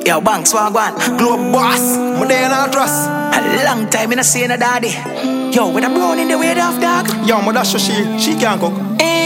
Yo, Banks, wagwan. Globe boss, my day and trust. A long time in a see no daddy. Yo, with a brown in the way off dog. Yo, my dash she can't cook.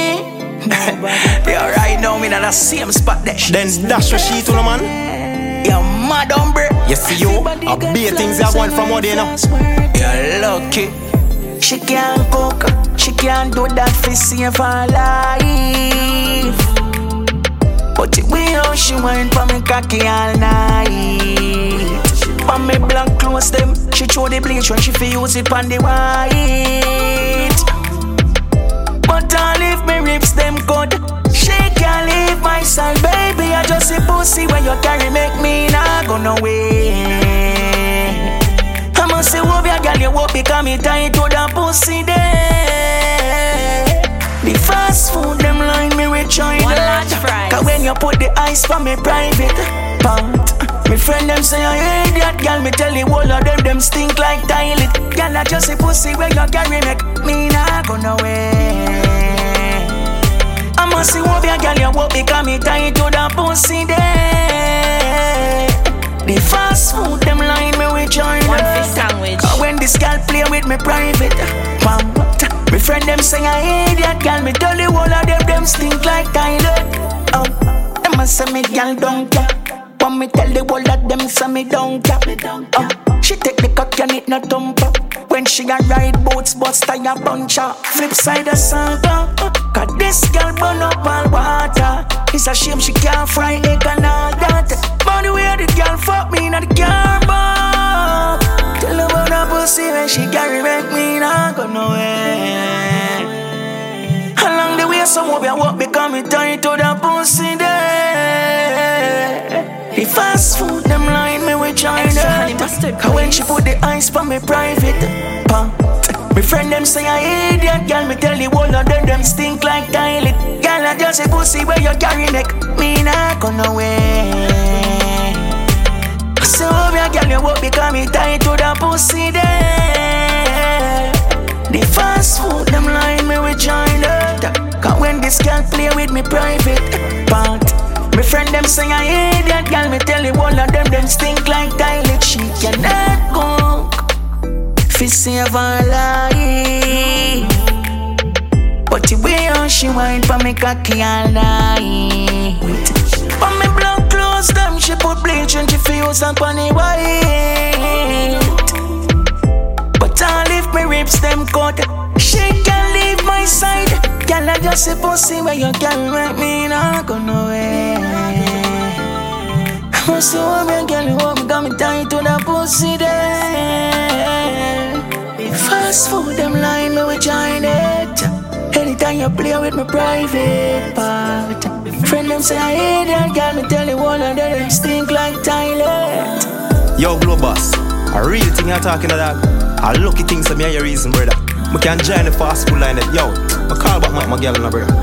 Yo, right now me in the same spot that she. Then dash she to the man. Yo, mad hombre. You see you, a big things are going from what they know. You're lucky. She can't cook, she can't do that for save her life. But it way how she wine for me cocky all night. For me black clothes them, she throw the bleach when she feel use it on the white. But all if me rips them good, she can't leave my side, baby. I just a pussy when you carry make me not go nowhere. I must say, whoop your girl, you whoop because me tied to the pussy there. The fast food, them line me with China. Cause when you put the ice for me private part, me friend them say, I hate that girl. Me tell you all of them stink like toilet. Girl, I just a pussy when you carry make me not go nowhere. I must say, whoop your girl, you whoop because me tied to the pussy there. The fast food, them line me with China. One fish sandwich. When this girl play with me private, my friend them say I hate that girl. Me tell you all of them stink like toilet. Them a say me girl don't care. When me tell the all of them say me don't care. She take the cock and it not thump up. When she a ride boats, bust tire puncher. Flip side of Santa. Cause this girl burn up all water. It's a shame she can't fry egg and all that. But the way the girl fuck me in the car bar. Tell her about that pussy when she carry make me not go nowhere. Along the way some of your work become me tied to the pussy there. The fast food them line me with China. Cause when she put the ice for me private part, my friend them say I hate that girl. Me tell you all of them stink like toilet. Girl, I just a pussy where you carry neck. Me not go nowhere. So your girl you won't become me tied to the pussy there. The fast food them line me with China. Cause when this girl play with me private part, my friend them say I hate that girl. Me tell you all of them stink like toilet. She cannot cook fi save her life. But the way how she whine for me cocky all night. For me blood clothes them, she put bleach and she feels up on the white. But all if me rips them cut, she can leave my side. Girl, I just a pussy where you can make me not go nowhere. I must say, me girl, you want me got me tied to the pussy there. Fast food, them line me with China. Anytime you play with my private part, friend them say I hate that girl. Me tell you all of them stink like toilet. Yo, Globe boss, a real thing you're talking about. A lucky thing to me and your reason, brother. I can join the fast food line that, yo, I call back my girl now, brother.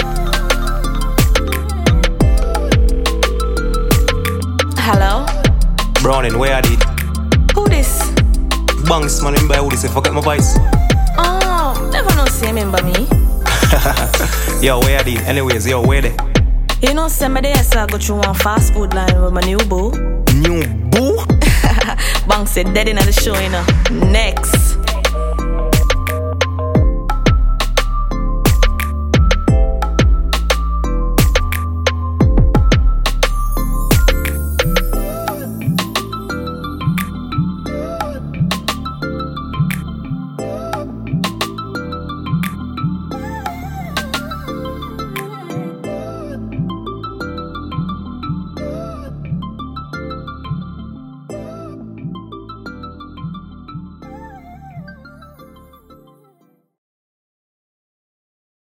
Hello? Browning, where are they? Who this? Banks, man, remember who this is, forget my voice. Oh, never know say remember me. Yo, where are they? Anyways, yo, where they? You know, some day I go through one fast food line with my new boo. New boo? Banks said dead in the show, you know. Next.